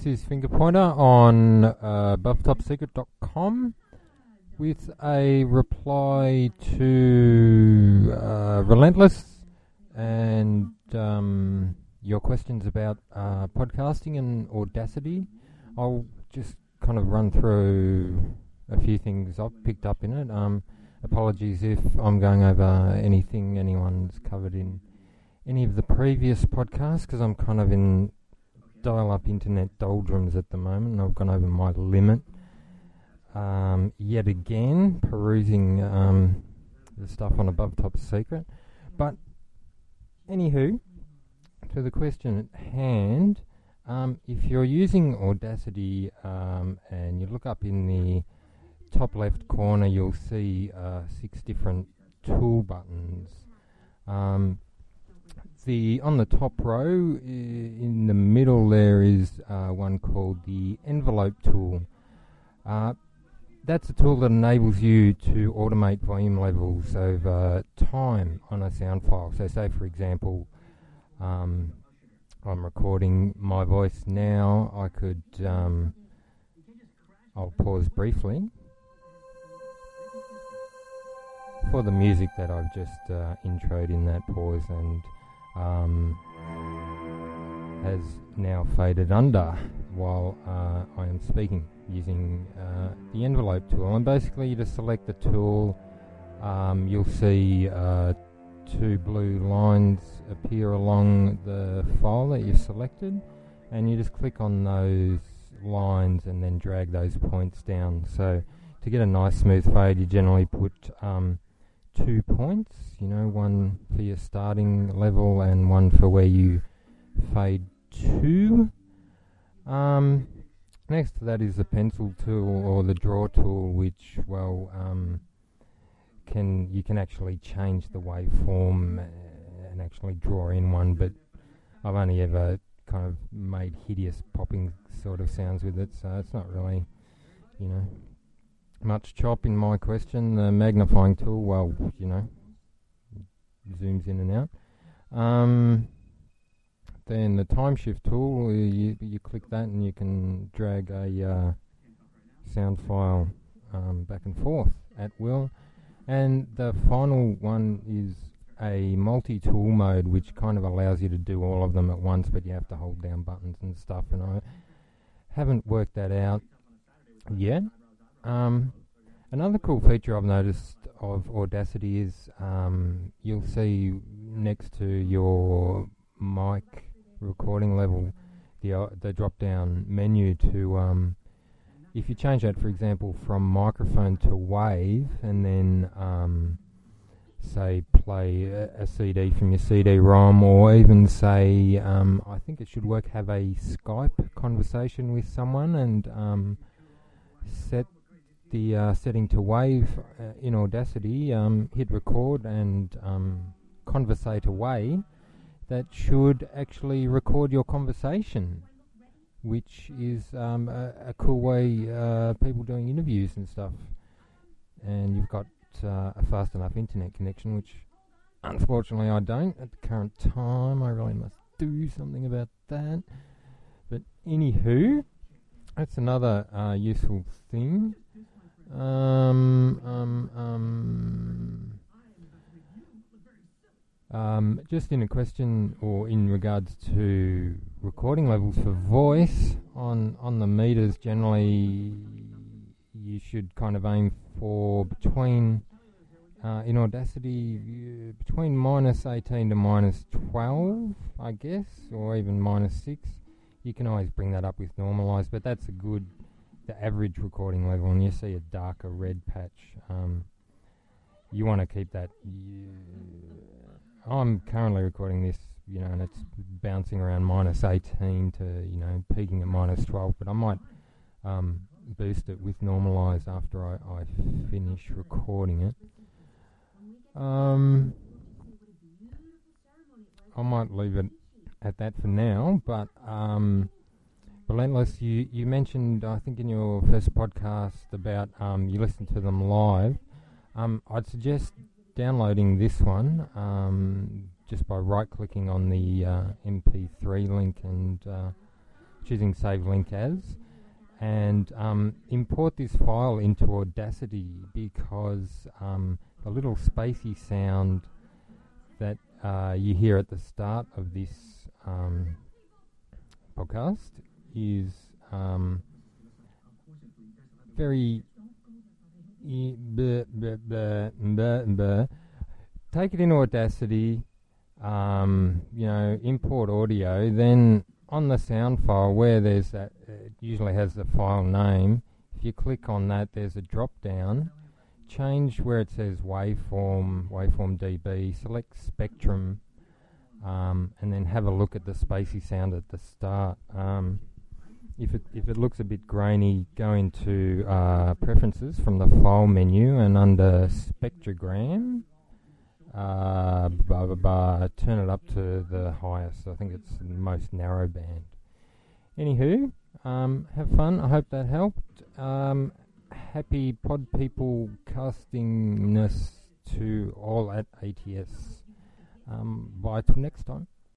This is Finger Pointer on BuffTopSecret.com with a reply to Relentless and your questions about podcasting and Audacity. I'll just kind of run through a few things I've picked up in it. Apologies if I'm going over anything anyone's covered in any of the previous podcasts, because I'm kind of in dial-up internet doldrums at the moment, and I've gone over my limit yet again, perusing the stuff on Above Top Secret. But anywho, to the question at hand, if you're using Audacity and you look up in the top left corner, you'll see 6 different tool buttons. On the top row, in the middle, there is one called the envelope tool. That's a tool that enables you to automate volume levels over time on a sound file. So say, for example, I'm recording my voice now. I could, I'll pause briefly for the music that I've just introed in that pause, and has now faded under while I am speaking using the envelope tool. And basically, you just select the tool. You'll see 2 blue lines appear along the file that you've selected, and you just click on those lines and then drag those points down. So to get a nice smooth fade, you generally put 2 points, one for your starting level and one for where you fade to. Next to that is the pencil tool or the draw tool, which, you can actually change the waveform and actually draw in one, but I've only ever kind of made hideous popping sort of sounds with it, so it's not really, much chop in my question. The magnifying tool, zooms in and out. Then the time shift tool, you click that and you can drag a sound file back and forth at will. And the final one is a multi-tool mode, which kind of allows you to do all of them at once, but you have to hold down buttons and stuff, and I haven't worked that out yet. Another cool feature I've noticed of Audacity is you'll see next to your mic recording level the drop-down menu to if you change that, for example, from microphone to wave, and then say play a CD from your CD-ROM, or even say I think it should work, have a Skype conversation with someone and set the setting to wave in Audacity, hit record and conversate away. That should actually record your conversation, which is a cool way people doing interviews and stuff. And you've got a fast enough internet connection, which unfortunately I don't at the current time. I really must do something about that. But anywho, that's another useful thing. Just in a question, or in regards to recording levels for voice on the meters, generally you should kind of aim for between in Audacity between -18 to -12, I guess, or even -6. You can always bring that up with normalize, but that's the average recording level, and you see a darker red patch. You want to keep that. I'm currently recording this, and it's bouncing around -18 to, peaking at -12, but I might boost it with normalize after I finish recording it. I might leave it at that for now, but Relentless, you mentioned, I think in your first podcast, about you listen to them live. I'd suggest downloading this one just by right-clicking on the MP3 link and choosing Save Link As, and import this file into Audacity, because the little spacey sound that you hear at the start of this podcast is very take it into Audacity, import audio, then on the sound file where there's that, it usually has the file name. If you click on that, there's a drop down. Change where it says waveform dB, select spectrum, and then have a look at the spacey sound at the start. If it looks a bit grainy, go into preferences from the file menu, and under spectrogram, turn it up to the highest. I think it's the most narrow band. Anywho, have fun. I hope that helped. Happy Pod People castingness to all at ATS. Bye till next time.